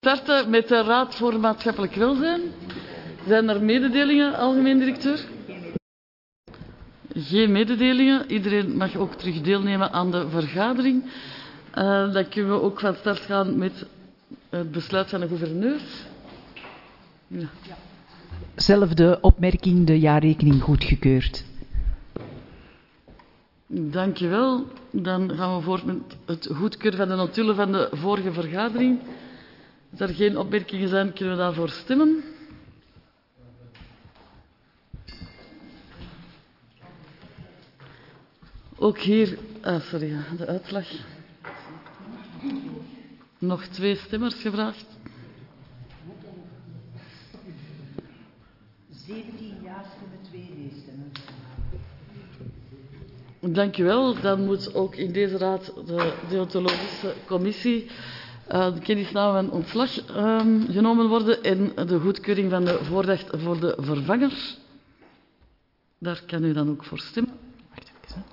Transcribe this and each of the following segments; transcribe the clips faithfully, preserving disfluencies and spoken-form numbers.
Starten met de Raad voor Maatschappelijk Welzijn. Zijn er mededelingen, algemeen directeur? Geen mededelingen. Iedereen mag ook terug deelnemen aan de vergadering. Uh, dan kunnen we ook van start gaan met het besluit van de gouverneur. Ja. Zelfde opmerking, de jaarrekening goedgekeurd. Dank je wel. Dan gaan we voort met het goedkeuren van de notulen van de vorige vergadering. Als er geen opmerkingen zijn, kunnen we daarvoor stemmen. Ook hier, ah, sorry, de uitslag. Nog twee stemmers gevraagd. zeventien ja stemmen, twee nee-stemmen. Dank u wel. Dan moet ook in deze raad de deontologische commissie uh, de kennisname van ontslag um, genomen worden en de goedkeuring van de voordracht voor de vervanger. Daar kan u dan ook voor stemmen. Wacht even.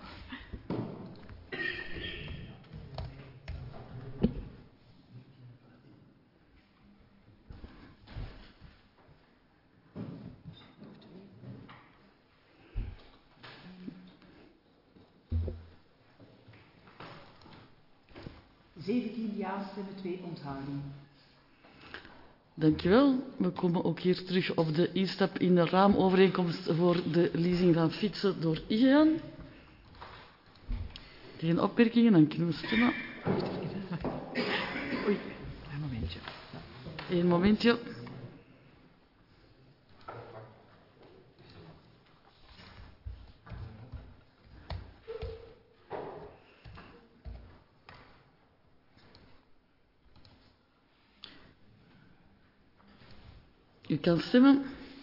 zeventien ja stemmen, twee onthouding. Dank u wel. We komen ook hier terug op de instap in de raamovereenkomst voor de leasing van fietsen door IGEAN. Geen opmerkingen, dan kunnen we stemmen. Wacht even, wacht. Oei, een momentje. Eén momentje. U kan stemmen.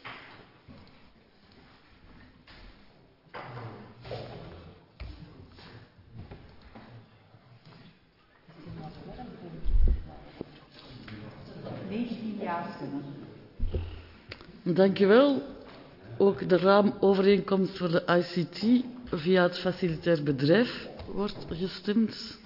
negentien ja stemmen. Dank u wel. Ook de raamovereenkomst voor de I C T via het facilitair bedrijf wordt gestemd.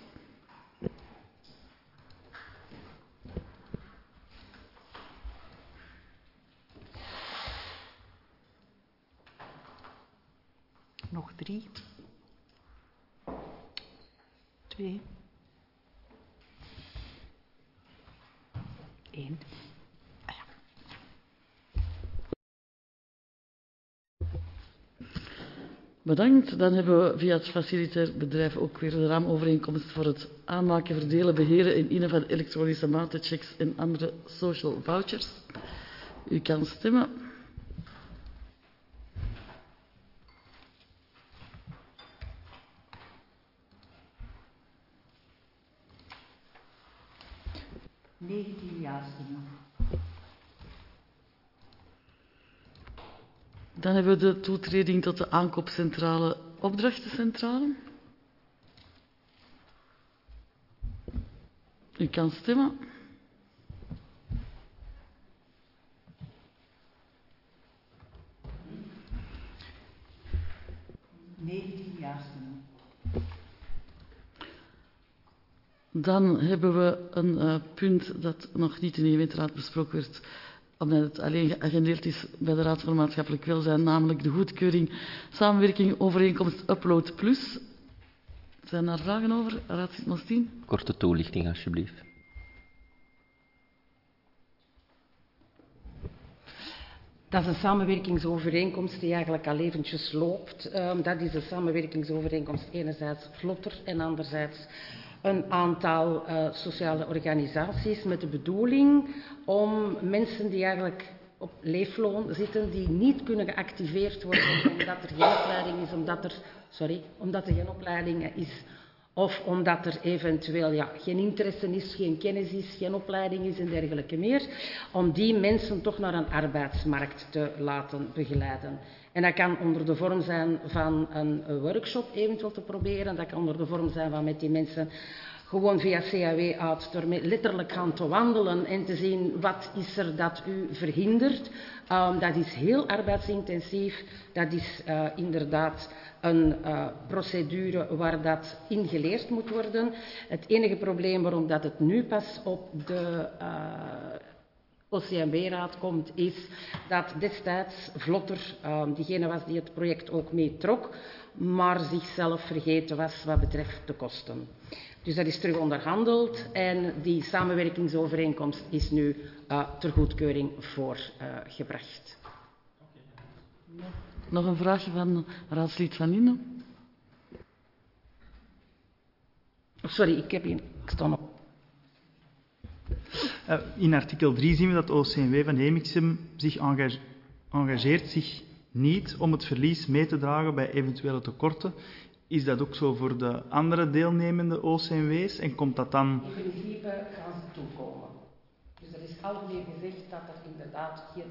Nog drie. Twee. Eén. Ah, ja. Bedankt. Dan hebben we via het facilitair bedrijf ook weer de raamovereenkomst voor het aanmaken, verdelen, beheren en innen van elektronische matenchecks en andere social vouchers. U kan stemmen. negentien ja stemmen. Dan hebben we de toetreding tot de aankoopcentrale opdrachtencentrale. U kan stemmen. negentien ja stemmen. Dan hebben we een uh, punt dat nog niet in de gemeenteraad besproken werd, omdat het alleen geagendeerd is bij de Raad voor Maatschappelijk Welzijn, namelijk de goedkeuring, samenwerking, overeenkomst Upload Plus. Zijn daar vragen over, raadslid Mostien? Korte toelichting, alsjeblieft. Dat is een samenwerkingsovereenkomst die eigenlijk al eventjes loopt. Um, dat is een samenwerkingsovereenkomst enerzijds vlotter en anderzijds een aantal uh, sociale organisaties met de bedoeling om mensen die eigenlijk op leefloon zitten, die niet kunnen geactiveerd worden omdat er geen opleiding is, omdat er, sorry, omdat er geen opleiding is of omdat er eventueel ja, geen interesse is, geen kennis is, geen opleiding is en dergelijke meer, om die mensen toch naar een arbeidsmarkt te laten begeleiden. En dat kan onder de vorm zijn van een workshop eventueel te proberen, dat kan onder de vorm zijn van met die mensen gewoon via C A W uit, door met letterlijk gaan te wandelen en te zien wat is er dat u verhindert. Um, dat is heel arbeidsintensief, dat is uh, inderdaad een uh, procedure waar dat in geleerd moet worden. Het enige probleem waarom dat het nu pas op de uh, O C M W-raad komt, is dat destijds Vlotter, uh, diegene was die het project ook meetrok, maar zichzelf vergeten was wat betreft de kosten. Dus dat is terug onderhandeld en die samenwerkingsovereenkomst is nu uh, ter goedkeuring voorgebracht. Uh, Nog een vraagje van raadslid Van Inne. Oh, sorry, ik heb hier... Ik sta op. Uh, in artikel drie zien we dat O C M W van Hemixem zich engage, engageert zich niet om het verlies mee te dragen bij eventuele tekorten. Is dat ook zo voor de andere deelnemende O C M W's en komt dat dan... In principe gaan ze toekomen. Dus er is alweer gezegd dat er inderdaad geen...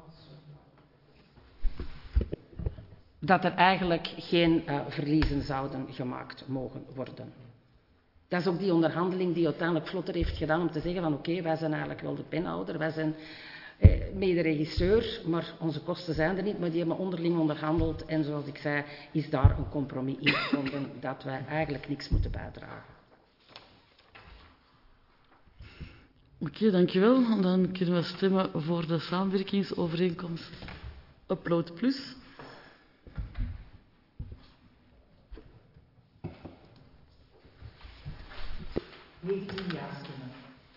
dat er eigenlijk geen uh, verliezen zouden gemaakt mogen worden. Dat is ook die onderhandeling die uiteindelijk Vlotter heeft gedaan om te zeggen van oké, okay, wij zijn eigenlijk wel de penhouder, wij zijn eh, mede-regisseur, maar onze kosten zijn er niet, maar die hebben onderling onderhandeld en zoals ik zei, is daar een compromis in gevonden dat wij eigenlijk niks moeten bijdragen. Oké, okay, dankjewel. Dan kunnen we stemmen voor de samenwerkingsovereenkomst Upload Plus. negentien ja-stemmen.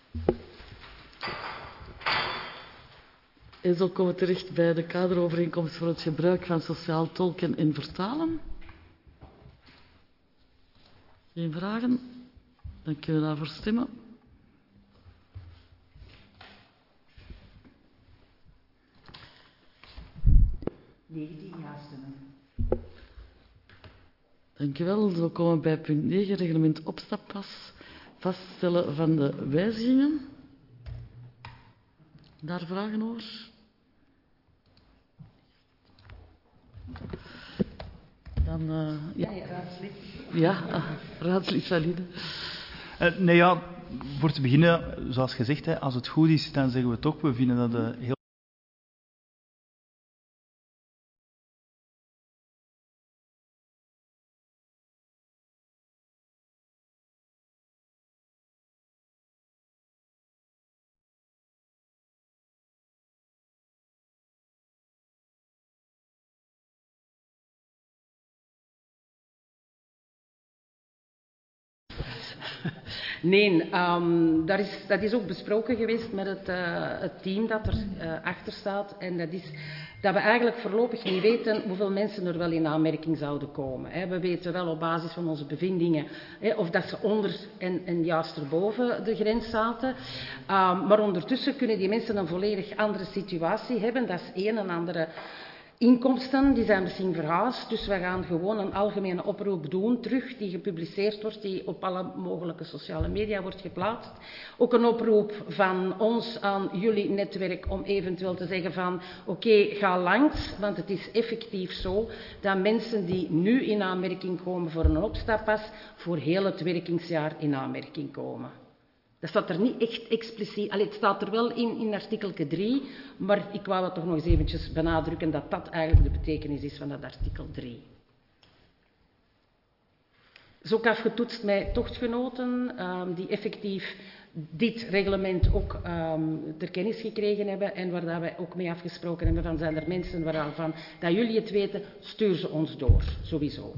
En zo komen we terecht bij de kaderovereenkomst voor het gebruik van sociaal tolken en vertalen. Geen vragen? Dan kunnen we daarvoor stemmen. negentien ja-stemmen. Dank u wel. Zo komen we bij punt negen, reglement opstappas. Vaststellen van de wijzigingen. Daar vragen over? Dan, uh, ja. Ja, raadslid. Ja, uh, raadslid Valide. Uh, nee, ja, voor te beginnen, zoals gezegd, hè, als het goed is, dan zeggen we toch, we vinden dat uh, heel Nee, um, dat, is, dat is ook besproken geweest met het, uh, het team dat er uh, achter staat. En dat is dat we eigenlijk voorlopig niet weten hoeveel mensen er wel in aanmerking zouden komen. Hè. We weten wel op basis van onze bevindingen hè, of dat ze onder en, en juist erboven de grens zaten. Um, maar ondertussen kunnen die mensen een volledig andere situatie hebben. Dat is een en andere... Inkomsten die zijn misschien verhuisd, dus we gaan gewoon een algemene oproep doen, terug, die gepubliceerd wordt, die op alle mogelijke sociale media wordt geplaatst. Ook een oproep van ons aan jullie netwerk om eventueel te zeggen van oké, okay, ga langs, want het is effectief zo dat mensen die nu in aanmerking komen voor een opstappas, voor heel het werkingsjaar in aanmerking komen. Dat staat er niet echt expliciet, allee, het staat er wel in, in artikel drie, maar ik wou dat toch nog eens eventjes benadrukken dat dat eigenlijk de betekenis is van dat artikel drie. Het is ook afgetoetst met tochtgenoten um, die effectief dit reglement ook um, ter kennis gekregen hebben en waar dat wij ook mee afgesproken hebben van zijn er mensen waarvan dat jullie het weten, stuur ze ons door, sowieso.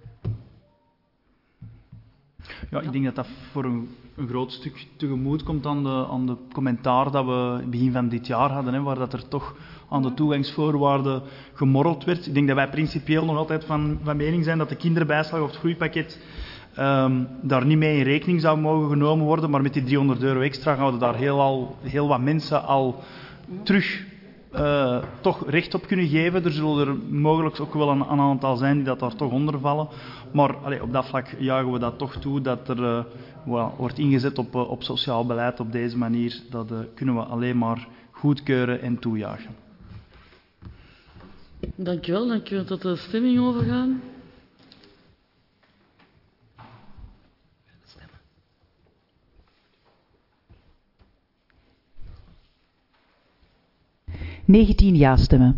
Ja, ik denk dat dat voor een, een groot stuk tegemoet komt aan de, aan de commentaar dat we begin van dit jaar hadden, hè, waar dat er toch aan de toegangsvoorwaarden gemorreld werd. Ik denk dat wij principieel nog altijd van, van mening zijn dat de kinderbijslag of het groeipakket um, daar niet mee in rekening zou mogen genomen worden, maar met die driehonderd euro extra gaan we daar heel, al, heel wat mensen al terug uh, toch recht op kunnen geven. Er zullen er mogelijk ook wel een, een aantal zijn die dat daar toch onder vallen. Maar allee, op dat vlak juichen we dat toch toe, dat er uh, well, wordt ingezet op, uh, op sociaal beleid op deze manier. Dat uh, kunnen we alleen maar goedkeuren en toejuichen. Dank u wel. Dan kunnen we tot de stemming overgaan. negentien ja-stemmen.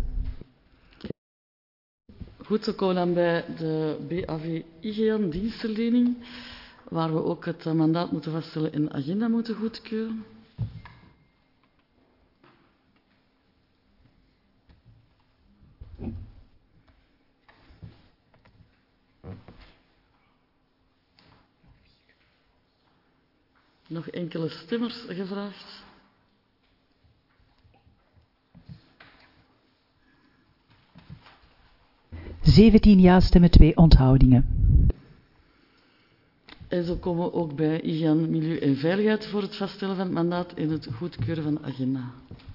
Goed, we komen dan bij de B A V I G A N, dienstverlening, waar we ook het mandaat moeten vaststellen en de agenda moeten goedkeuren. Nog enkele stemmers gevraagd. zeventien ja-stemmen, twee onthoudingen. En zo komen we ook bij I G A N Milieu en Veiligheid voor het vaststellen van het mandaat en het goedkeuren van de agenda.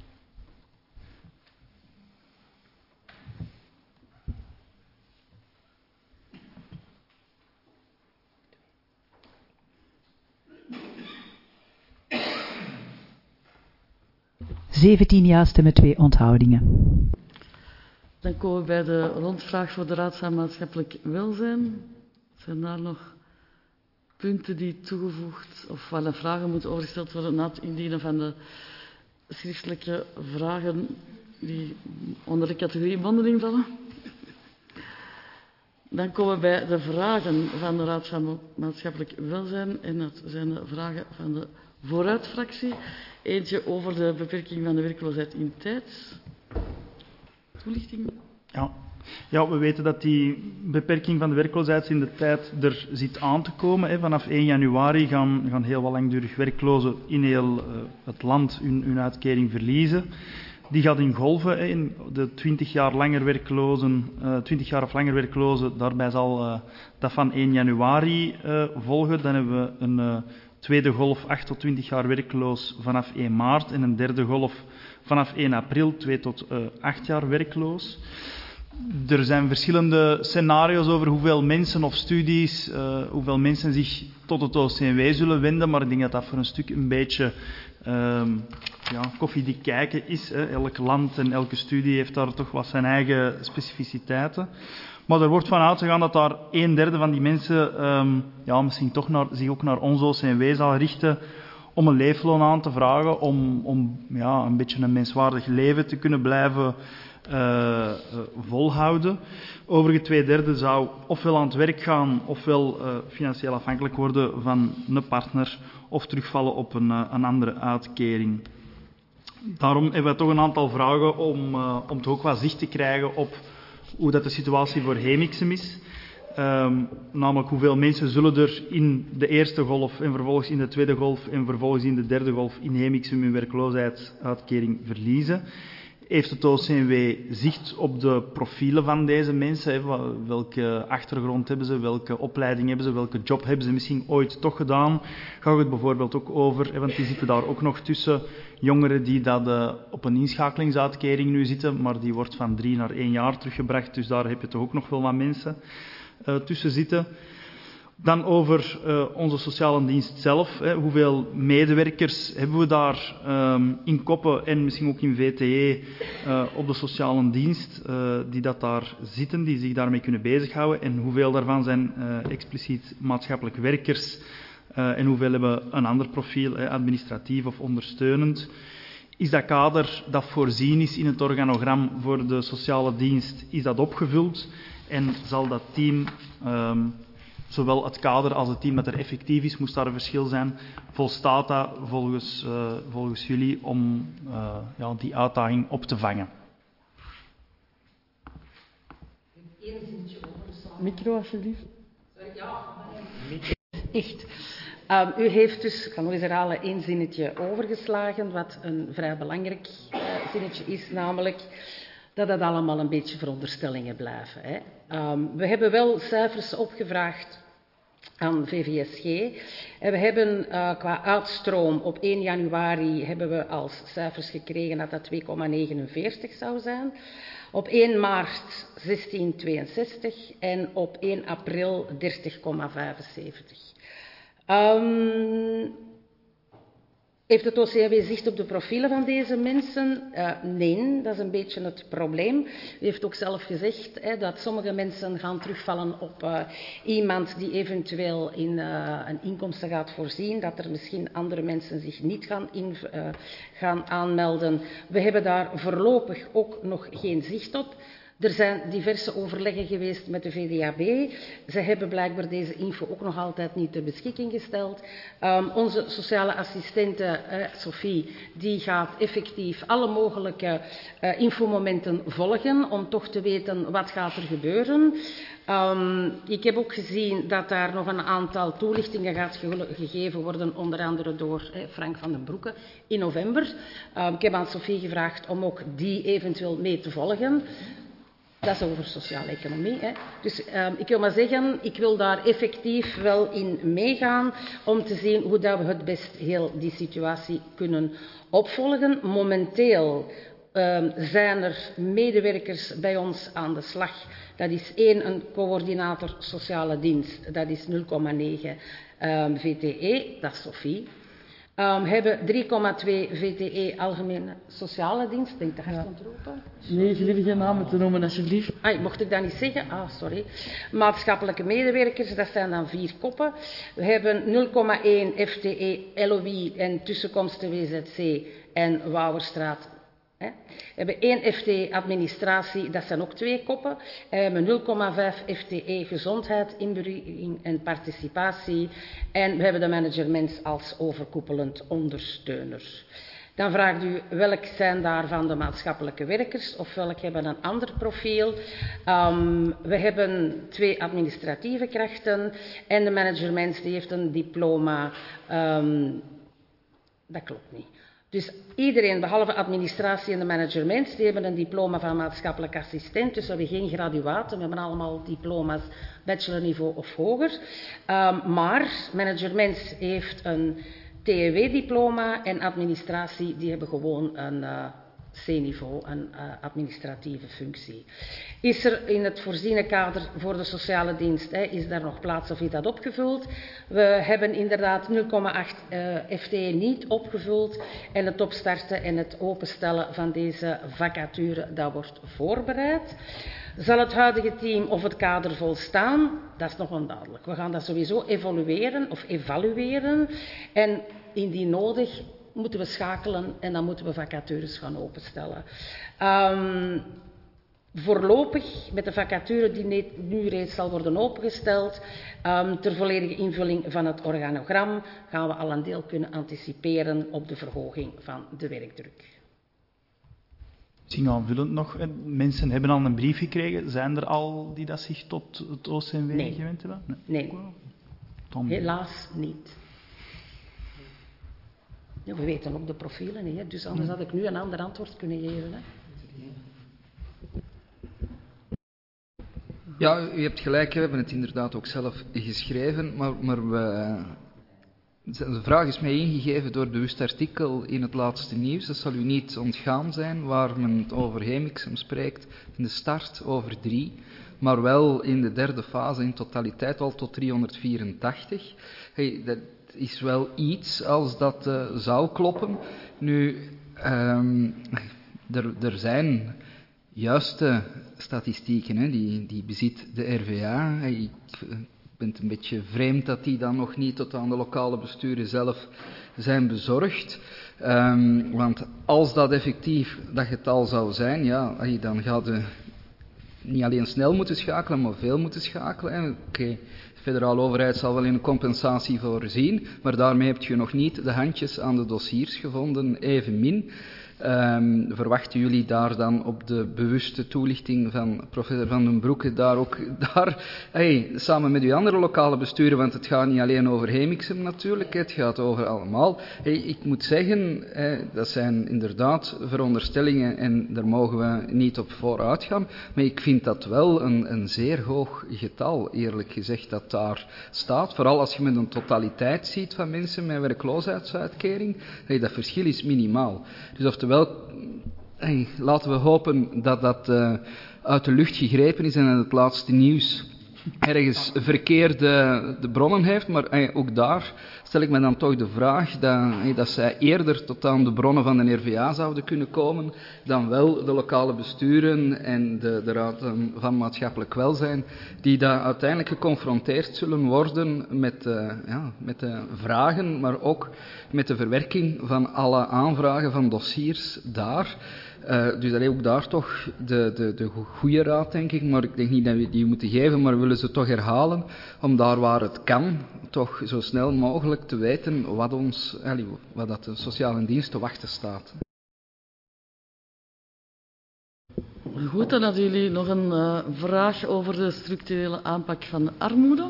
zeventien ja-stemmen, twee onthoudingen. Dan komen we bij de rondvraag voor de Raad van Maatschappelijk Welzijn. Zijn daar nog punten die toegevoegd of waar de vragen moeten overgesteld worden na het indienen van de schriftelijke vragen die onder de categorie mondeling vallen? Dan komen we bij de vragen van de Raad van Maatschappelijk Welzijn en dat zijn de vragen van de Vooruitfractie. Eentje over de beperking van de werkloosheid in tijd. Toelichting? Ja. Ja, we weten dat die beperking van de werkloosheid in de tijd er zit aan te komen. Hè. Vanaf één januari gaan, gaan heel wat langdurig werklozen in heel uh, het land hun, hun uitkering verliezen. Die gaat in golven. Hè. In de twintig jaar langer werklozen, uh, twintig jaar of langer werklozen, daarbij zal uh, dat van één januari uh, volgen. Dan hebben we een uh, tweede golf, acht tot twintig jaar werkloos vanaf één maart en een derde golf vanaf één april, twee tot acht jaar werkloos. Er zijn verschillende scenario's over hoeveel mensen of studies, uh, hoeveel mensen zich tot het O C M W zullen wenden, maar ik denk dat dat voor een stuk een beetje uh, ja, koffiedik kijken is. Hè. Elk land en elke studie heeft daar toch wat zijn eigen specificiteiten. Maar er wordt van uitgegaan dat daar een derde van die mensen um, ja, misschien toch naar, zich ook naar ons O C M W zal richten om een leefloon aan te vragen, om, om ja, een beetje een menswaardig leven te kunnen blijven uh, uh, volhouden. Overige twee derde zou ofwel aan het werk gaan, ofwel uh, financieel afhankelijk worden van een partner, of terugvallen op een, uh, een andere uitkering. Daarom hebben we toch een aantal vragen om, uh, om toch ook wat zicht te krijgen op hoe dat de situatie voor Hemixem is. Um, namelijk hoeveel mensen zullen er in de eerste golf en vervolgens in de tweede golf en vervolgens in de derde golf in Hemixem hun werkloosheidsuitkering verliezen. Heeft het O C M W zicht op de profielen van deze mensen? Hè? Welke achtergrond hebben ze? Welke opleiding hebben ze? Welke job hebben ze misschien ooit toch gedaan? Gaat het bijvoorbeeld ook over, hè? Want die zitten daar ook nog tussen jongeren die dat, uh, op een inschakelingsautkering nu zitten, maar die wordt van drie naar één jaar teruggebracht, dus daar heb je toch ook nog wel wat mensen uh, tussen zitten. Dan over uh, onze sociale dienst zelf. Hè. Hoeveel medewerkers hebben we daar um, in Koppen en misschien ook in V T E uh, op de sociale dienst uh, die dat daar zitten, die zich daarmee kunnen bezighouden en hoeveel daarvan zijn uh, expliciet maatschappelijk werkers uh, en hoeveel hebben een ander profiel, hè, administratief of ondersteunend. Is dat kader dat voorzien is in het organogram voor de sociale dienst, is dat opgevuld en zal dat team... Um, Zowel het kader als het team dat er effectief is, moest daar een verschil zijn. Volstaat dat volgens, uh, volgens jullie om uh, ja, die uitdaging op te vangen? Micro, alsjeblieft. Ja, echt. Um, u heeft dus, ik kan nog eens herhalen, één zinnetje overgeslagen, wat een vrij belangrijk uh, zinnetje is, namelijk dat het allemaal een beetje veronderstellingen blijven. Hè. Um, we hebben wel cijfers opgevraagd aan V V S G. En we hebben uh, qua uitstroom op één januari hebben we als cijfers gekregen dat dat twee komma negenenveertig zou zijn. Op één maart zestien komma tweeënzestig en op één april dertig komma vijfenzeventig. Um, Heeft het O C M W zicht op de profielen van deze mensen? Uh, nee, dat is een beetje het probleem. U heeft ook zelf gezegd hè, dat sommige mensen gaan terugvallen op uh, iemand die eventueel in uh, een inkomsten gaat voorzien, dat er misschien andere mensen zich niet gaan, in, uh, gaan aanmelden. We hebben daar voorlopig ook nog geen zicht op. Er zijn diverse overleggen geweest met de V D A B. Ze hebben blijkbaar deze info ook nog altijd niet ter beschikking gesteld. Um, onze sociale assistente, uh, Sophie, die gaat effectief alle mogelijke uh, infomomenten volgen om toch te weten wat gaat er gebeuren. Um, ik heb ook gezien dat daar nog een aantal toelichtingen gaat ge- gegeven worden, onder andere door eh, Frank van den Broeke in november. Um, ik heb aan Sophie gevraagd om ook die eventueel mee te volgen. Dat is over sociale economie. Hè. Dus uh, ik wil maar zeggen, ik wil daar effectief wel in meegaan om te zien hoe dat we het best heel die situatie kunnen opvolgen. Momenteel uh, zijn er medewerkers bij ons aan de slag. Dat is één, een coördinator sociale dienst, dat is nul komma negen um, V T E, dat is Sophie. We um, hebben drie komma twee V T E Algemene Sociale Dienst. Denk dat je het roepen? Nee, je liever geen namen te noemen, alsjeblieft. Ah, mocht ik dat niet zeggen? Ah, sorry. Maatschappelijke medewerkers, dat zijn dan vier koppen. We hebben nul komma één F T E L O I en tussenkomsten W Z C en Wouwerstraat. We hebben één F T E administratie, dat zijn ook twee koppen. We hebben nul komma vijf F T E gezondheid, inburgering en participatie. En we hebben de managermens als overkoepelend ondersteuner. Dan vraagt u welk zijn daarvan de maatschappelijke werkers of welk hebben een ander profiel. Um, we hebben twee administratieve krachten en de managermens die heeft een diploma. Um, dat klopt niet. Dus iedereen, behalve administratie en de management, die hebben een diploma van maatschappelijk assistent. Dus we hebben geen graduaten, we hebben allemaal diploma's bachelorniveau of hoger. Um, maar management heeft een T E W-diploma en administratie, die hebben gewoon een uh, C-niveau, een uh, administratieve functie. Is er in het voorziene kader voor de sociale dienst, hè, is daar nog plaats of is dat opgevuld? We hebben inderdaad nul komma acht uh, F T E niet opgevuld en het opstarten en het openstellen van deze vacature, dat wordt voorbereid. Zal het huidige team of het kader volstaan? Dat is nog onduidelijk. We gaan dat sowieso evalueren of evalueren en indien nodig moeten we schakelen en dan moeten we vacatures gaan openstellen. Um, Voorlopig, met de vacature die nu reeds zal worden opengesteld, um, ter volledige invulling van het organogram, gaan we al een deel kunnen anticiperen op de verhoging van de werkdruk. Misschien aanvullend nog, mensen hebben al een brief gekregen. Zijn er al die dat zich tot het O C M W nee. gewend hebben? Nee, nee. Helaas niet. Ja, we weten ook de profielen niet, hè? Dus anders had ik nu een ander antwoord kunnen geven. Hè? Ja, u hebt gelijk, we hebben het inderdaad ook zelf geschreven, maar, maar we, de vraag is mij ingegeven door een bewust artikel in het laatste nieuws. Dat zal u niet ontgaan zijn, waar men over Hemixem spreekt in de start over drie, maar wel in de derde fase in totaliteit al tot driehonderdvierentachtig. Hey, dat is wel iets als dat uh, zou kloppen. Nu, um, er, er zijn juiste statistieken, hè, die, die bezit de R V A. Ik vind het een beetje vreemd dat die dan nog niet tot aan de lokale besturen zelf zijn bezorgd. Um, want als dat effectief dat getal zou zijn, ja, dan gaat je niet alleen snel moeten schakelen, maar veel moeten schakelen. Oké, okay, de federale overheid zal wel in een compensatie voorzien, maar daarmee heb je nog niet de handjes aan de dossiers gevonden, evenmin. Um, verwachten jullie daar dan op de bewuste toelichting van professor Van den Broeke daar ook, daar, hey, samen met uw andere lokale besturen, want het gaat niet alleen over Hemixem natuurlijk, het gaat over allemaal. Hey, ik moet zeggen, eh, dat zijn inderdaad veronderstellingen en daar mogen we niet op vooruit gaan, maar ik vind dat wel een, een zeer hoog getal, eerlijk gezegd, dat daar staat. Vooral als je met een totaliteit ziet van mensen met werkloosheidsuitkering, hey, dat verschil is minimaal. Dus oftewel, hey, laten we hopen dat dat uh, uit de lucht gegrepen is en dat het laatste nieuws ergens verkeerde de bronnen heeft, maar hey, ook daar stel ik me dan toch de vraag dat, dat zij eerder tot aan de bronnen van de R V A zouden kunnen komen dan wel de lokale besturen en de, de Raad van Maatschappelijk Welzijn, die daar uiteindelijk geconfronteerd zullen worden met, uh, ja, met de vragen, maar ook met de verwerking van alle aanvragen van dossiers daar. Uh, dus dat is ook daar toch de, de, de goede raad, denk ik, maar ik denk niet dat we die moeten geven, maar we willen ze toch herhalen, om daar waar het kan, toch zo snel mogelijk te weten wat ons, wat dat de sociale dienst te wachten staat. Goed, dan hadden jullie nog een uh, vraag over de structurele aanpak van de armoede.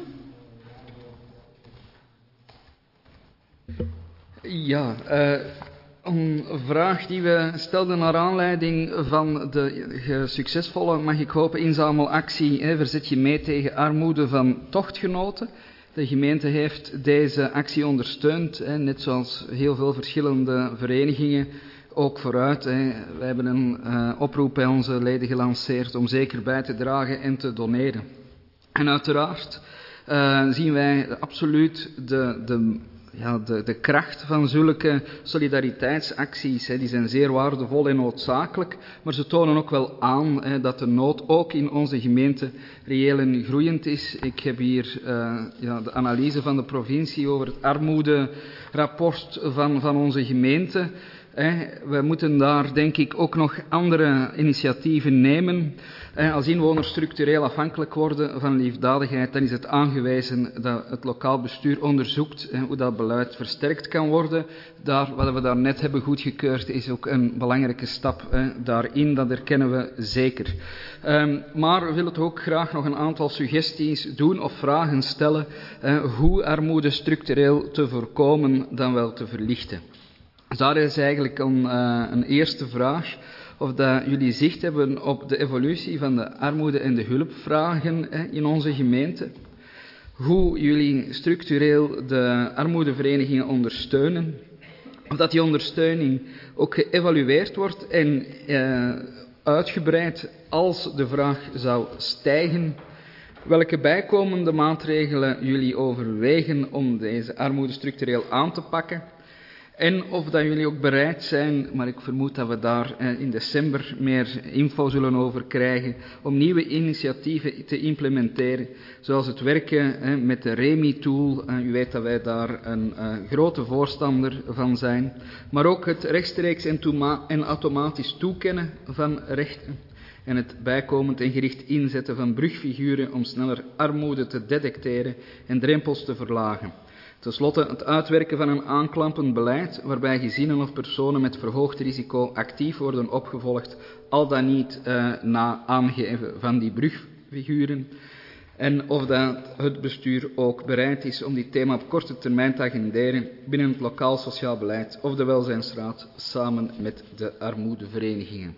Ja, uh, een vraag die we stelden naar aanleiding van de succesvolle, mag ik hopen, inzamelactie hè, Verzet je mee tegen armoede van tochtgenoten. De gemeente heeft deze actie ondersteund, hè, net zoals heel veel verschillende verenigingen, ook vooruit. Hè. Wij hebben een uh, oproep bij onze leden gelanceerd om zeker bij te dragen en te doneren. En uiteraard uh, zien wij absoluut de... de Ja, de, de kracht van zulke solidariteitsacties, hè, die zijn zeer waardevol en noodzakelijk, maar ze tonen ook wel aan hè, dat de nood ook in onze gemeente reëel en groeiend is. Ik heb hier uh, ja, de analyse van de provincie over het armoederapport van, van onze gemeente. Hè. We moeten daar denk ik ook nog andere initiatieven nemen. Als inwoners structureel afhankelijk worden van liefdadigheid, dan is het aangewezen dat het lokaal bestuur onderzoekt hoe dat beleid versterkt kan worden. Daar, wat we daarnet hebben goedgekeurd is ook een belangrijke stap daarin, dat erkennen we zeker. Um, maar we willen toch ook graag nog een aantal suggesties doen of vragen stellen hoe armoede structureel te voorkomen dan wel te verlichten. Dus daar is eigenlijk een, uh, een eerste vraag. Of dat jullie zicht hebben op de evolutie van de armoede- en de hulpvragen hè, in onze gemeente. Hoe jullie structureel de armoedeverenigingen ondersteunen. Of dat die ondersteuning ook geëvalueerd wordt en uh, uitgebreid als de vraag zou stijgen. Welke bijkomende maatregelen jullie overwegen om deze armoede structureel aan te pakken. En of dat jullie ook bereid zijn, maar ik vermoed dat we daar eh, in december meer info zullen over krijgen, om nieuwe initiatieven te implementeren, zoals het werken eh, met de REMI-tool. Uh, u weet dat wij daar een uh, grote voorstander van zijn. Maar ook het rechtstreeks en, toema- en automatisch toekennen van rechten. En het bijkomend en gericht inzetten van brugfiguren om sneller armoede te detecteren en drempels te verlagen. Ten slotte het uitwerken van een aanklampend beleid waarbij gezinnen of personen met verhoogd risico actief worden opgevolgd, al dan niet uh, na aangeven van die brugfiguren. En of dat het bestuur ook bereid is om dit thema op korte termijn te agenderen binnen het lokaal sociaal beleid of de welzijnsraad samen met de armoedeverenigingen.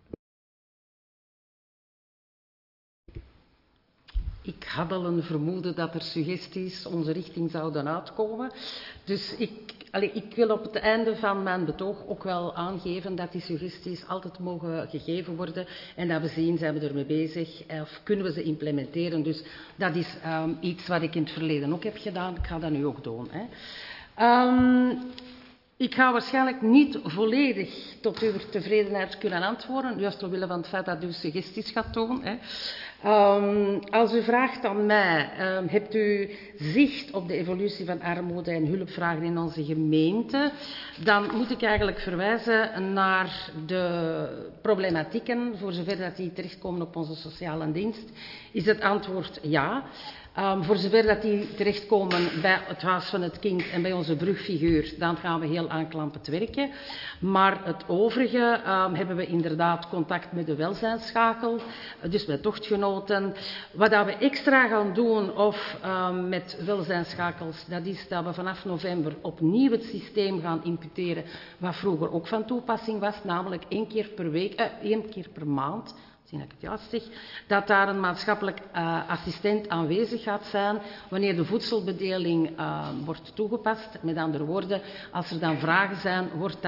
Ik had al een vermoeden dat er suggesties onze richting zouden uitkomen. Dus ik, allez, ik wil op het einde van mijn betoog ook wel aangeven dat die suggesties altijd mogen gegeven worden. En dat we zien, zijn we ermee bezig of kunnen we ze implementeren. Dus dat is um, iets wat ik in het verleden ook heb gedaan. Ik ga dat nu ook doen. Hè. Um, Ik ga waarschijnlijk niet volledig tot uw tevredenheid kunnen antwoorden, juist omwille van het feit dat u suggesties gaat doen. Hè. Um, als u vraagt aan mij, um, hebt u zicht op de evolutie van armoede en hulpvragen in onze gemeente, dan moet ik eigenlijk verwijzen naar de problematieken, voor zover dat die terechtkomen op onze sociale dienst, is het antwoord ja. Um, voor zover dat die terechtkomen bij het Huis van het Kind en bij onze brugfiguur, dan gaan we heel aanklampend werken. Maar het overige um, hebben we inderdaad contact met de welzijnsschakel, dus met tochtgenoten. Wat dat we extra gaan doen of um, met welzijnsschakels, dat is dat we vanaf november opnieuw het systeem gaan imputeren, wat vroeger ook van toepassing was, namelijk één keer per week, eh, één keer per maand. Dat ik het juist zeg, dat daar een maatschappelijk uh, assistent aanwezig gaat zijn wanneer de voedselbedeling uh, wordt toegepast. Met andere woorden, als er dan vragen zijn, wordt dat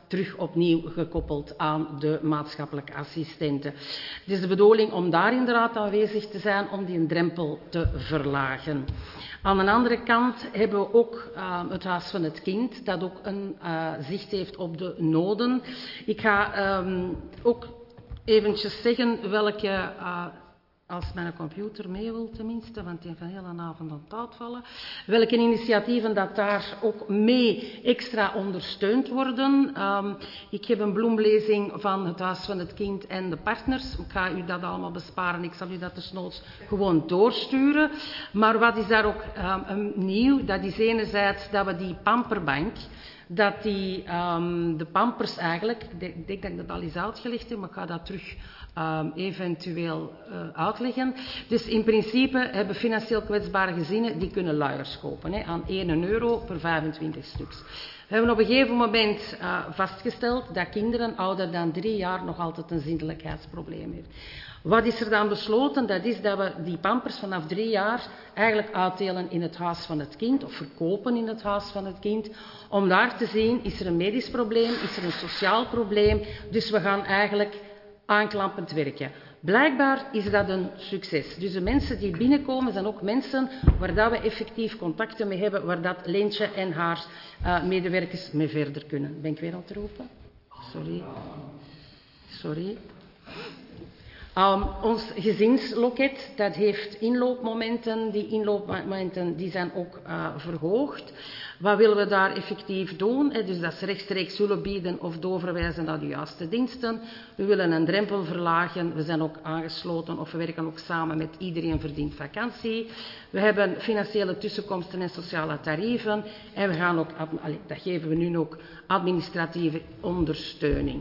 terug opnieuw gekoppeld aan de maatschappelijke assistenten. Het is de bedoeling om daar inderdaad aanwezig te zijn om die drempel te verlagen. Aan de andere kant hebben we ook uh, het Huis van het Kind, dat ook een uh, zicht heeft op de noden. Ik ga um, ook eventjes zeggen welke, uh, als mijn computer mee wil tenminste, want die van de hele avond aan het uitvallen, welke initiatieven dat daar ook mee extra ondersteund worden. Um, ik heb een bloemlezing van het Huis van het Kind en de partners. Ik ga u dat allemaal besparen, ik zal u dat desnoods gewoon doorsturen. Maar wat is daar ook um, nieuw? Dat is enerzijds dat we die pamperbank, dat die, um, de pampers eigenlijk, ik denk dat ik dat al eens uitgelegd heb, maar ik ga dat terug um, eventueel uh, uitleggen. Dus in principe hebben financieel kwetsbare gezinnen, die kunnen luiers kopen, hè, aan één euro per vijfentwintig stuks. We hebben op een gegeven moment uh, vastgesteld dat kinderen ouder dan drie jaar nog altijd een zindelijkheidsprobleem hebben. Wat is er dan besloten? Dat is dat we die pampers vanaf drie jaar eigenlijk uitdelen in het Huis van het Kind of verkopen in het Huis van het Kind. Om daar te zien, is er een medisch probleem, is er een sociaal probleem. Dus we gaan eigenlijk aanklampend werken. Blijkbaar is dat een succes. Dus de mensen die binnenkomen zijn ook mensen waar dat we effectief contacten mee hebben, waar dat Leentje en haar uh, medewerkers mee verder kunnen. Ben ik weer aan het roepen? Sorry. Sorry. Um, ons gezinsloket, dat heeft inloopmomenten. Die inloopmomenten die zijn ook uh, verhoogd. Wat willen we daar effectief doen? Eh, dus dat is rechtstreeks hulp bieden of doorverwijzen naar de juiste diensten. We willen een drempel verlagen. We zijn ook aangesloten of we werken ook samen met Iedereen Verdient Vakantie. We hebben financiële tussenkomsten en sociale tarieven. En we gaan ook, dat geven we nu ook, administratieve ondersteuning.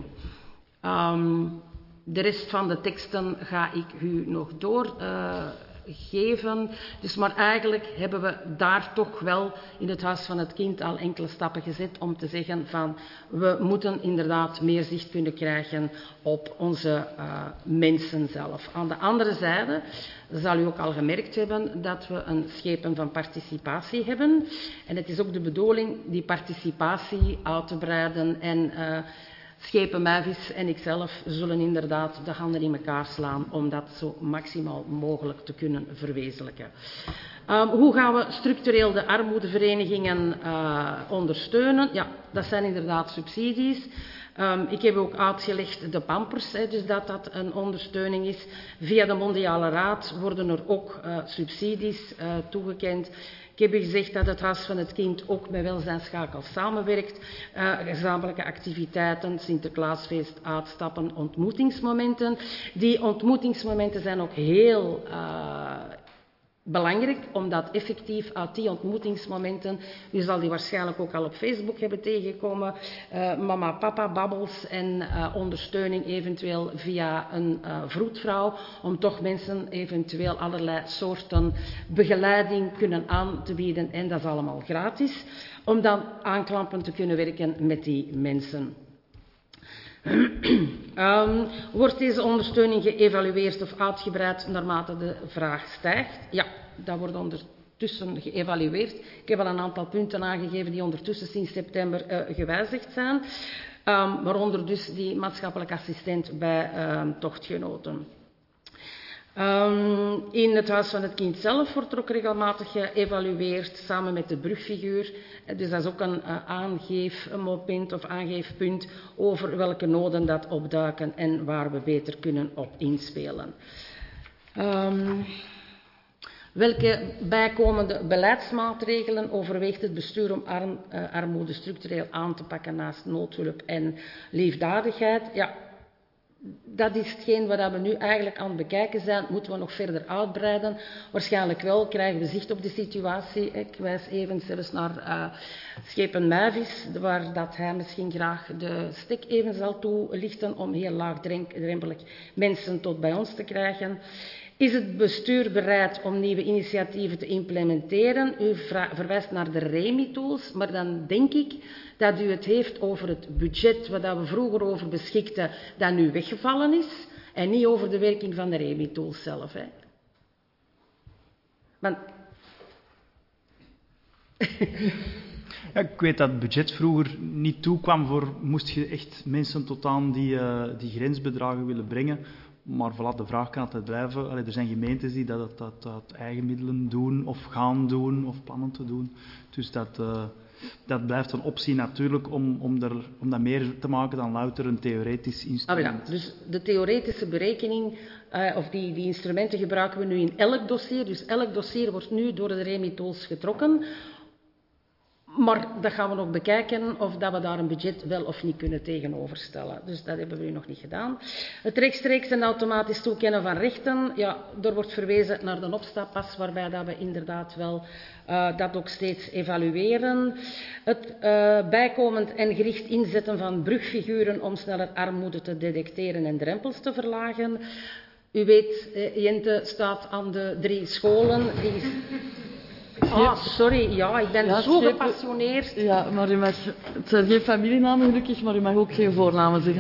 Um, De rest van de teksten ga ik u nog doorgeven. Uh, dus maar eigenlijk hebben we daar toch wel in het Huis van het Kind al enkele stappen gezet om te zeggen van we moeten inderdaad meer zicht kunnen krijgen op onze uh, mensen zelf. Aan de andere zijde zal u ook al gemerkt hebben dat we een schepen van participatie hebben. En het is ook de bedoeling die participatie uit te breiden en uh, Schepen Mavis en ikzelf zullen inderdaad de handen in elkaar slaan om dat zo maximaal mogelijk te kunnen verwezenlijken. Um, hoe gaan we structureel de armoedeverenigingen uh, ondersteunen? Ja, dat zijn inderdaad subsidies. Um, ik heb ook uitgelegd de pampers, hè, dus dat dat een ondersteuning is. Via de Mondiale Raad worden er ook uh, subsidies uh, toegekend. Ik heb u gezegd dat het Huis van het Kind ook met welzijnsschakels samenwerkt. Uh, gezamenlijke activiteiten, Sinterklaasfeest, uitstappen, ontmoetingsmomenten. Die ontmoetingsmomenten zijn ook heel uh, belangrijk, omdat effectief uit die ontmoetingsmomenten, u zal die waarschijnlijk ook al op Facebook hebben tegengekomen, uh, mama, papa, babbels en uh, ondersteuning eventueel via een uh, vroedvrouw, om toch mensen eventueel allerlei soorten begeleiding kunnen aan te bieden. En dat is allemaal gratis, om dan aanklampend te kunnen werken met die mensen. Um, wordt deze ondersteuning geëvalueerd of uitgebreid naarmate de vraag stijgt? Ja, dat wordt ondertussen geëvalueerd. Ik heb al een aantal punten aangegeven die ondertussen sinds september uh, gewijzigd zijn. Um, waaronder dus die maatschappelijk assistent bij uh, tochtgenoten. Um, in het Huis van het Kind zelf wordt er ook regelmatig geëvalueerd samen met de brugfiguur. Dus dat is ook een uh, aangeefmoment of aangeefpunt over welke noden dat opduiken en waar we beter kunnen op inspelen. Um, welke bijkomende beleidsmaatregelen overweegt het bestuur om arm, uh, armoede structureel aan te pakken naast noodhulp en liefdadigheid? Ja. Dat is hetgeen wat we nu eigenlijk aan het bekijken zijn. Moeten we nog verder uitbreiden? Waarschijnlijk wel. Krijgen we zicht op de situatie. Ik wijs even zelfs naar uh, Schepen Mavis, waar dat hij misschien graag de stek even zal toelichten om heel laagdrempelig mensen tot bij ons te krijgen. Is het bestuur bereid om nieuwe initiatieven te implementeren? U verwijst naar de REMI-tools, maar dan denk ik dat u het heeft over het budget waar we vroeger over beschikten, dat nu weggevallen is, en niet over de werking van de REMI-tools zelf. Hè. Want Ja, ik weet dat het budget vroeger niet toekwam voor, moest je echt mensen tot aan die, uh, die grensbedragen willen brengen. Maar voilà, de vraag kan altijd blijven. Allee, er zijn gemeentes die dat, dat, dat eigen middelen doen, of gaan doen, of plannen te doen. Dus dat, uh, dat blijft een optie natuurlijk om, om, er, om dat meer te maken dan louter een theoretisch instrument. Ah, ja. Dus de theoretische berekening, uh, of die, die instrumenten gebruiken we nu in elk dossier. Dus elk dossier wordt nu door de Remi-tools getrokken. Maar dat gaan we nog bekijken of dat we daar een budget wel of niet kunnen tegenoverstellen. Dus dat hebben we nu nog niet gedaan. Het rechtstreeks en automatisch toekennen van rechten. Ja, er wordt verwezen naar de opstappas, waarbij dat we inderdaad wel uh, dat ook steeds evalueren. Het uh, bijkomend en gericht inzetten van brugfiguren om sneller armoede te detecteren en drempels te verlagen. U weet, uh, Jente staat aan de drie scholen. Die... Ah, sorry, ja, ik ben ja, zo gepassioneerd. Ja, maar u mag, het zijn geen familienamen gelukkig, maar u mag ook geen voornamen zeggen.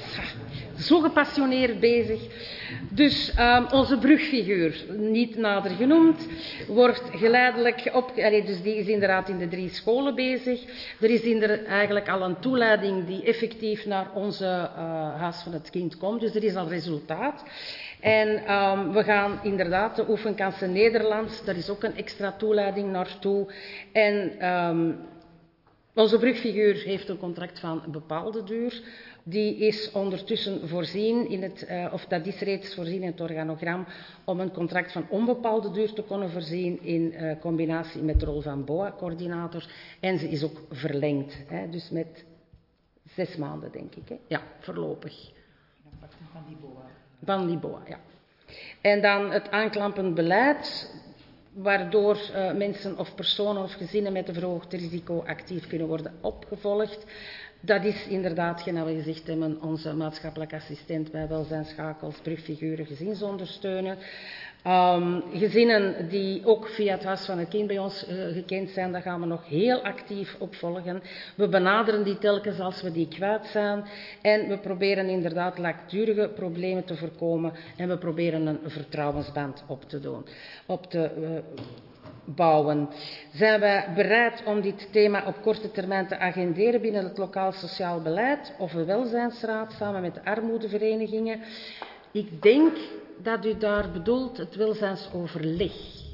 Zo gepassioneerd bezig. Dus um, onze brugfiguur, niet nader genoemd, wordt geleidelijk op... Allee, dus die is inderdaad in de drie scholen bezig. Er is inder, eigenlijk al een toeleiding die effectief naar onze uh, Huis van het Kind komt. Dus er is al resultaat. En um, we gaan inderdaad de oefenkansen Nederlands, daar is ook een extra toeleiding naartoe. En um, onze brugfiguur heeft een contract van een bepaalde duur. Die is ondertussen voorzien, in het, uh, of dat is reeds voorzien in het organogram, om een contract van onbepaalde duur te kunnen voorzien in uh, combinatie met de rol van B O A-coördinator. En ze is ook verlengd, hè, dus met zes maanden denk ik. Hè. Ja, voorlopig. Van die B O A. Van die B O A, ja. En dan het aanklampend beleid, waardoor uh, mensen of personen of gezinnen met een verhoogd risico actief kunnen worden opgevolgd. Dat is inderdaad, gelijk we gezegd hebben, onze maatschappelijke assistent bij welzijnsschakels, brugfiguren, gezinsondersteunen. Um, gezinnen die ook via het Huis van het Kind bij ons uh, gekend zijn, daar gaan we nog heel actief op volgen. We benaderen die telkens als we die kwijt zijn. En we proberen inderdaad langdurige problemen te voorkomen. En we proberen een vertrouwensband op te doen. Op te uh, bouwen. Zijn wij bereid om dit thema op korte termijn te agenderen binnen het lokaal sociaal beleid of de welzijnsraad samen met de armoedeverenigingen? Ik denk dat u daar bedoelt het welzijnsoverleg.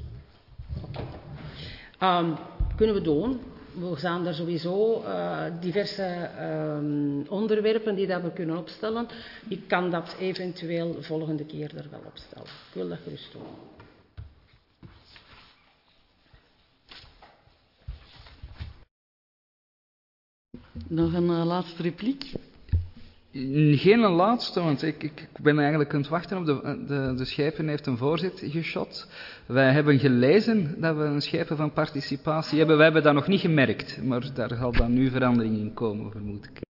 Um, kunnen we doen. We zijn er sowieso uh, diverse um, onderwerpen die dat we kunnen opstellen. Ik kan dat eventueel volgende keer er wel opstellen. Ik wil dat gerust doen. Nog een uh, laatste repliek? Geen een laatste, want ik, ik ben eigenlijk aan het wachten op de, de, de Schijpen heeft een voorzet geschot. Wij hebben gelezen dat we een Schijpen van participatie hebben. Wij hebben dat nog niet gemerkt, maar daar zal dan nu verandering in komen, vermoed ik.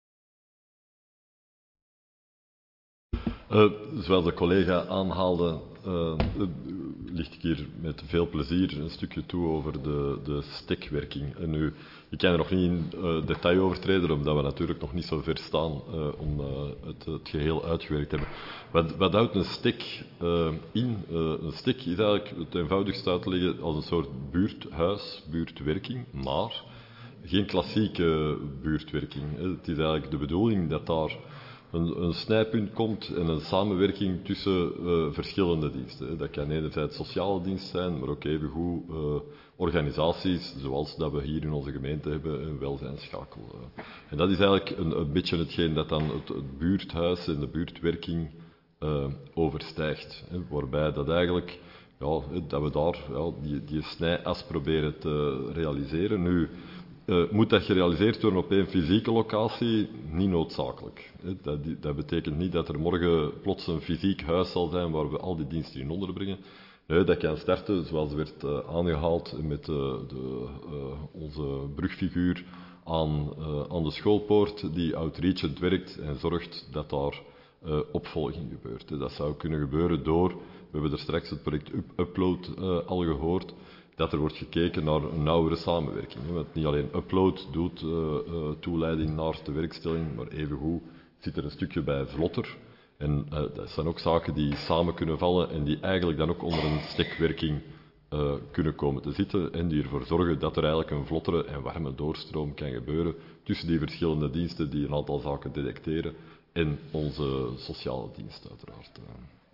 Uh, zoals de collega aanhaalde, uh, uh, licht ik hier met veel plezier een stukje toe over de, de stekwerking. En nu, ik kan er nog niet in uh, detail over treden, omdat we natuurlijk nog niet zo ver staan uh, om uh, het, het geheel uitgewerkt te hebben. Wat, wat houdt een stek uh, in? Uh, een stek is eigenlijk het eenvoudigst uit te leggen als een soort buurthuis, buurtwerking, maar geen klassieke buurtwerking. Het is eigenlijk de bedoeling dat daar Een, een snijpunt komt en een samenwerking tussen uh, verschillende diensten. Dat kan enerzijds sociale dienst zijn, maar ook evengoed uh, organisaties, zoals dat we hier in onze gemeente hebben, een welzijnsschakel. Uh. En dat is eigenlijk een, een beetje hetgeen dat dan het, het buurthuis en de buurtwerking uh, overstijgt. Hè, waarbij dat eigenlijk, ja, dat we daar ja, die, die snijas proberen te realiseren. Nu, Uh, moet dat gerealiseerd worden op één fysieke locatie? Niet noodzakelijk. Dat, dat betekent niet dat er morgen plots een fysiek huis zal zijn waar we al die diensten in onderbrengen. Nee, dat kan starten, zoals werd uh, aangehaald, met uh, de, uh, onze brugfiguur aan, uh, aan de schoolpoort, die outreachend werkt en zorgt dat daar uh, opvolging gebeurt. Dat zou kunnen gebeuren door, we hebben er straks het project Up Upload uh, al gehoord, dat er wordt gekeken naar een nauwere samenwerking. Want niet alleen upload doet uh, uh, toeleiding naar de werkstelling, maar evengoed zit er een stukje bij vlotter. En uh, dat zijn ook zaken die samen kunnen vallen en die eigenlijk dan ook onder een stekwerking uh, kunnen komen te zitten en die ervoor zorgen dat er eigenlijk een vlottere en warme doorstroom kan gebeuren tussen die verschillende diensten die een aantal zaken detecteren en onze sociale dienst uiteraard. Uh.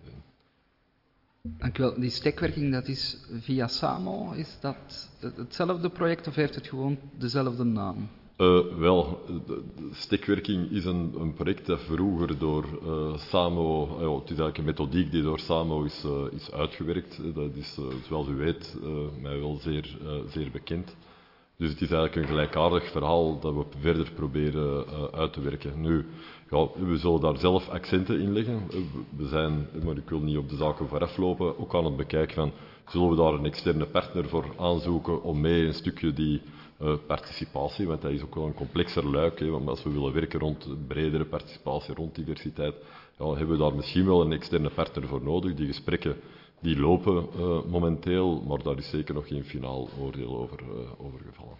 Dank u wel. Die stekwerking, dat is via SAMO. Is dat hetzelfde project of heeft het gewoon dezelfde naam? Uh, wel, de, de stekwerking is een, een project dat vroeger door uh, SAMO, uh, ja, het is eigenlijk een methodiek die door SAMO is, uh, is uitgewerkt. Dat is, uh, zoals u weet, uh, mij wel zeer, uh, zeer bekend. Dus het is eigenlijk een gelijkaardig verhaal dat we verder proberen uh, uit te werken. Nu, ja, we zullen daar zelf accenten in leggen. We zijn, maar ik wil niet op de zaken vooraflopen, ook aan het bekijken van, zullen we daar een externe partner voor aanzoeken om mee een stukje die uh, participatie, want dat is ook wel een complexer luik, hè, want als we willen werken rond bredere participatie, rond diversiteit, ja, hebben we daar misschien wel een externe partner voor nodig. Die gesprekken die lopen uh, momenteel, maar daar is zeker nog geen finaal oordeel over, uh, over gevallen.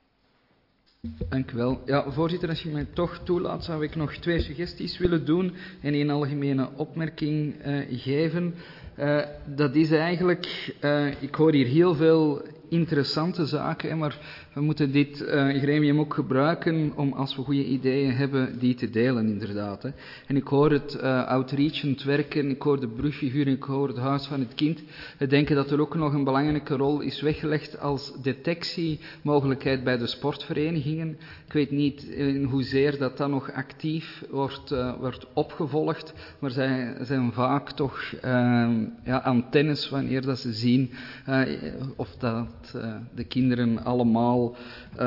Dank u wel. Ja, voorzitter, als je mij toch toelaat, zou ik nog twee suggesties willen doen en een algemene opmerking uh, geven. Uh, dat is eigenlijk, uh, ik hoor hier heel veel interessante zaken, hè, maar we moeten dit uh, gremium ook gebruiken om, als we goede ideeën hebben, die te delen inderdaad. Hè. En ik hoor het uh, outreachend werken, ik hoor de brugfiguur, ik hoor het Huis van het Kind. We denken dat er ook nog een belangrijke rol is weggelegd als detectiemogelijkheid bij de sportverenigingen. Ik weet niet in hoezeer dat dan nog actief wordt, uh, wordt opgevolgd, maar zij zijn vaak toch uh, ja, antennes wanneer dat ze zien uh, of dat uh, de kinderen allemaal Uh,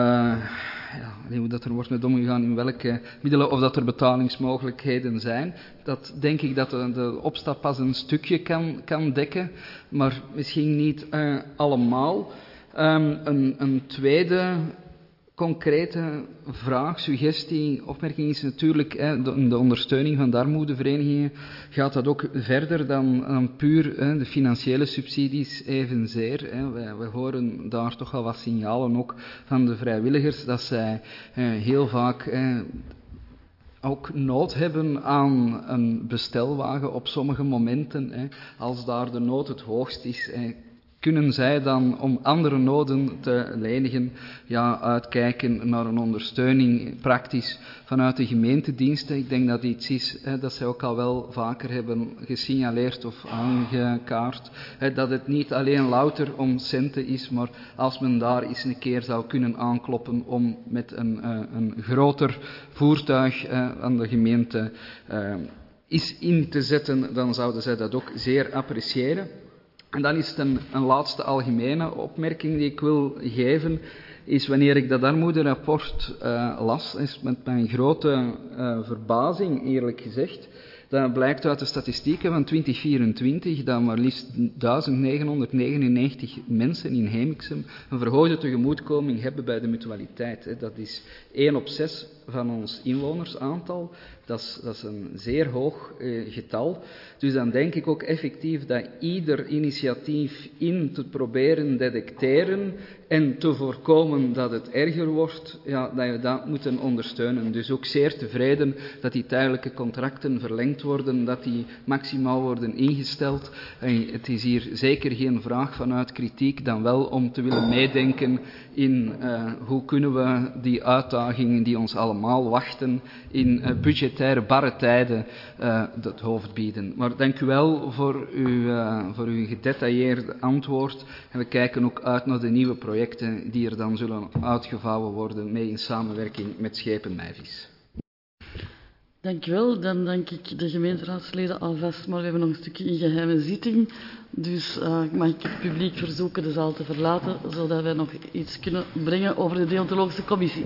ja, hoe dat er wordt met omgegaan in welke middelen of dat er betalingsmogelijkheden zijn. Dat denk ik dat de, de opstap pas een stukje kan, kan dekken, maar misschien niet uh, allemaal. Um, een, een tweede concrete vraag, suggestie, opmerking is natuurlijk, hè, de, de ondersteuning van de armoedeverenigingen gaat dat ook verder dan, dan puur hè, de financiële subsidies evenzeer. Hè. Wij, wij horen daar toch al wat signalen ook van de vrijwilligers dat zij hè, heel vaak hè, ook nood hebben aan een bestelwagen op sommige momenten. Hè. Als daar de nood het hoogst is, hè, kunnen zij dan, om andere noden te lenigen, ja, uitkijken naar een ondersteuning, praktisch, vanuit de gemeentediensten. Ik denk dat iets is hè, dat zij ook al wel vaker hebben gesignaleerd of aangekaart. Hè, dat het niet alleen louter om centen is, maar als men daar eens een keer zou kunnen aankloppen om met een, uh, een groter voertuig uh, aan de gemeente uh, is in te zetten, dan zouden zij dat ook zeer appreciëren. En dan is het een, een laatste algemene opmerking die ik wil geven, is wanneer ik dat armoederapport uh, las, is met mijn grote uh, verbazing eerlijk gezegd, dat blijkt uit de statistieken van twintig vierentwintig dat maar liefst duizend negenhonderdnegenennegentig mensen in Hemixem een verhoogde tegemoetkoming hebben bij de mutualiteit. Dat is één op zes van ons inwonersaantal. Dat is, dat is een zeer hoog eh, getal. Dus dan denk ik ook effectief dat ieder initiatief in te proberen detecteren en te voorkomen dat het erger wordt, ja, dat je dat moet ondersteunen. Dus ook zeer tevreden dat die tijdelijke contracten verlengd worden, dat die maximaal worden ingesteld. En het is hier zeker geen vraag vanuit kritiek, dan wel om te willen meedenken in uh, hoe kunnen we die uitdagingen die ons allemaal wachten in uh, budgettaire barre tijden uh, het hoofd bieden. Maar dank u wel voor uw, uh, voor uw gedetailleerde antwoord. En we kijken ook uit naar de nieuwe projecten die er dan zullen uitgevouwen worden mee in samenwerking met Schepen Nijvis. Dank u wel. Dan dank ik de gemeenteraadsleden alvast, maar we hebben nog een stukje in geheime zitting. Dus uh, mag ik het publiek verzoeken de zaal te verlaten, zodat wij nog iets kunnen brengen over de deontologische commissie.